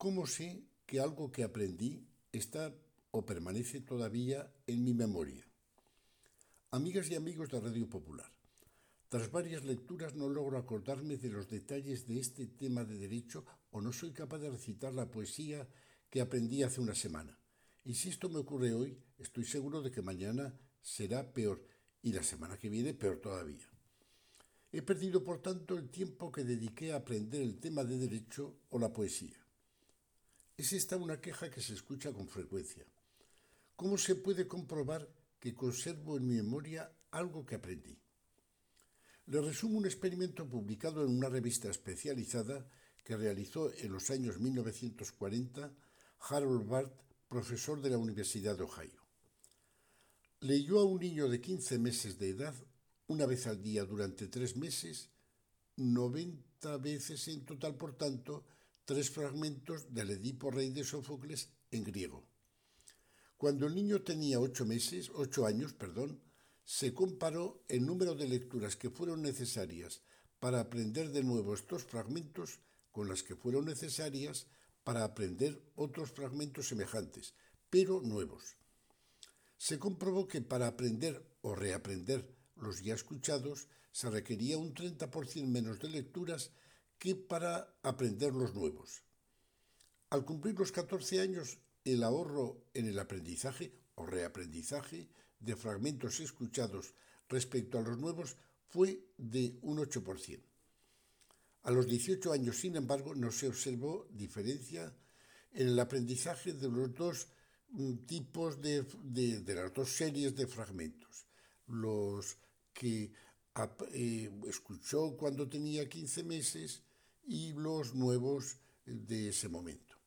¿Cómo sé que algo que aprendí está o permanece todavía en mi memoria? Amigas y amigos de Radio Popular, tras varias lecturas no logro acordarme de los detalles de este tema de derecho o no soy capaz de recitar la poesía que aprendí hace una semana. Y si esto me ocurre hoy, estoy seguro de que mañana será peor y la semana que viene peor todavía. He perdido, por tanto, el tiempo que dediqué a aprender el tema de derecho o la poesía. Es esta una queja que se escucha con frecuencia. ¿Cómo se puede comprobar que conservo en mi memoria algo que aprendí? Le resumo un experimento publicado en una revista especializada que realizó en los años 1940 Harold Barth, profesor de la Universidad de Ohio. Leyó a un niño de 15 meses de edad, una vez al día durante 3 meses, 90 veces en total, por tanto, 3 fragmentos del Edipo Rey de Sófocles en griego. Cuando el niño tenía 8 años, se comparó el número de lecturas que fueron necesarias para aprender de nuevo estos fragmentos con las que fueron necesarias para aprender otros fragmentos semejantes, pero nuevos. Se comprobó que para aprender o reaprender los ya escuchados se requería un 30% menos de lecturas que para aprender los nuevos. Al cumplir los 14 años, el ahorro en el aprendizaje o reaprendizaje de fragmentos escuchados respecto a los nuevos fue de un 8%. A los 18 años, sin embargo, no se observó diferencia en el aprendizaje de los dos tipos de las dos series de fragmentos. Los que escuchó cuando tenía 15 meses y los nuevos de ese momento.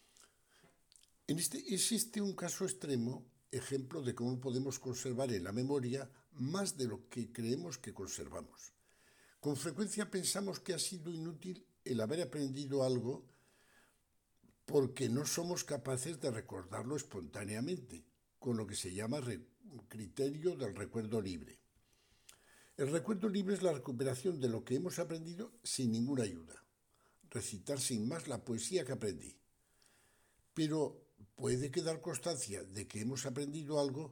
Existe un caso extremo, ejemplo de cómo podemos conservar en la memoria más de lo que creemos que conservamos. Con frecuencia pensamos que ha sido inútil el haber aprendido algo porque no somos capaces de recordarlo espontáneamente, con lo que se llama criterio del recuerdo libre. El recuerdo libre es la recuperación de lo que hemos aprendido sin ninguna ayuda. Recitar sin más la poesía que aprendí. Pero puede quedar constancia de que hemos aprendido algo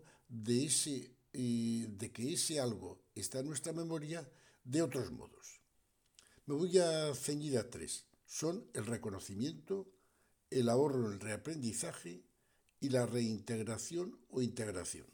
de que ese algo está en nuestra memoria de otros modos. Me voy a ceñir a 3. Son el reconocimiento, el ahorro en el reaprendizaje y la reintegración o integración.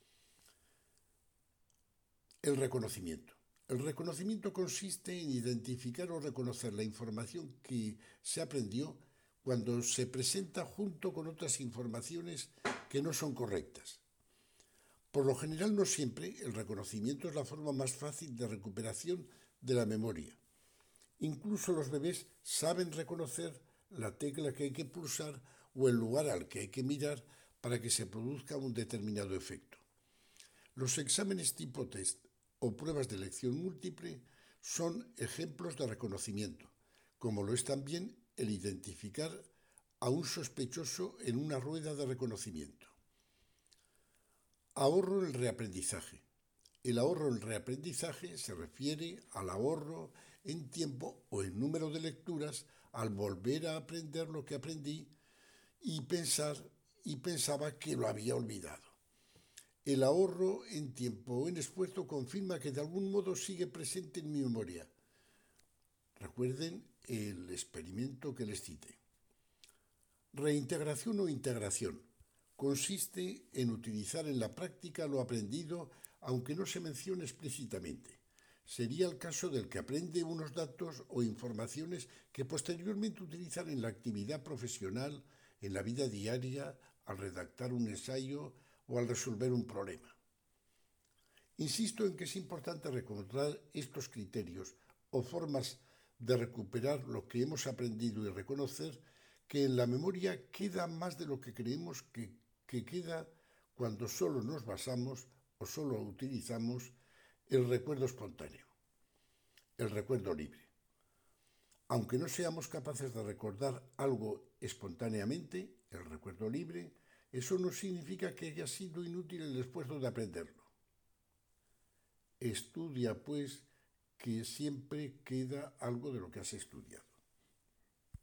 El reconocimiento. El reconocimiento consiste en identificar o reconocer la información que se aprendió cuando se presenta junto con otras informaciones que no son correctas. Por lo general, no siempre, el reconocimiento es la forma más fácil de recuperación de la memoria. Incluso los bebés saben reconocer la tecla que hay que pulsar o el lugar al que hay que mirar para que se produzca un determinado efecto. Los exámenes tipo test o pruebas de elección múltiple son ejemplos de reconocimiento, como lo es también el identificar a un sospechoso en una rueda de reconocimiento. Ahorro en el reaprendizaje. El ahorro en el reaprendizaje se refiere al ahorro en tiempo o en número de lecturas al volver a aprender lo que aprendí y pensaba que lo había olvidado. El ahorro en tiempo o en esfuerzo confirma que de algún modo sigue presente en mi memoria. Recuerden el experimento que les cité. Reintegración o integración. Consiste en utilizar en la práctica lo aprendido aunque no se mencione explícitamente. Sería el caso del que aprende unos datos o informaciones que posteriormente utilizan en la actividad profesional, en la vida diaria, al redactar un ensayo o al resolver un problema. Insisto en que es importante recordar estos criterios o formas de recuperar lo que hemos aprendido y reconocer que en la memoria queda más de lo que creemos que queda cuando solo nos basamos o solo utilizamos el recuerdo espontáneo, el recuerdo libre. Aunque no seamos capaces de recordar algo espontáneamente, el recuerdo libre, eso no significa que haya sido inútil el esfuerzo de aprenderlo. Estudia, pues, que siempre queda algo de lo que has estudiado.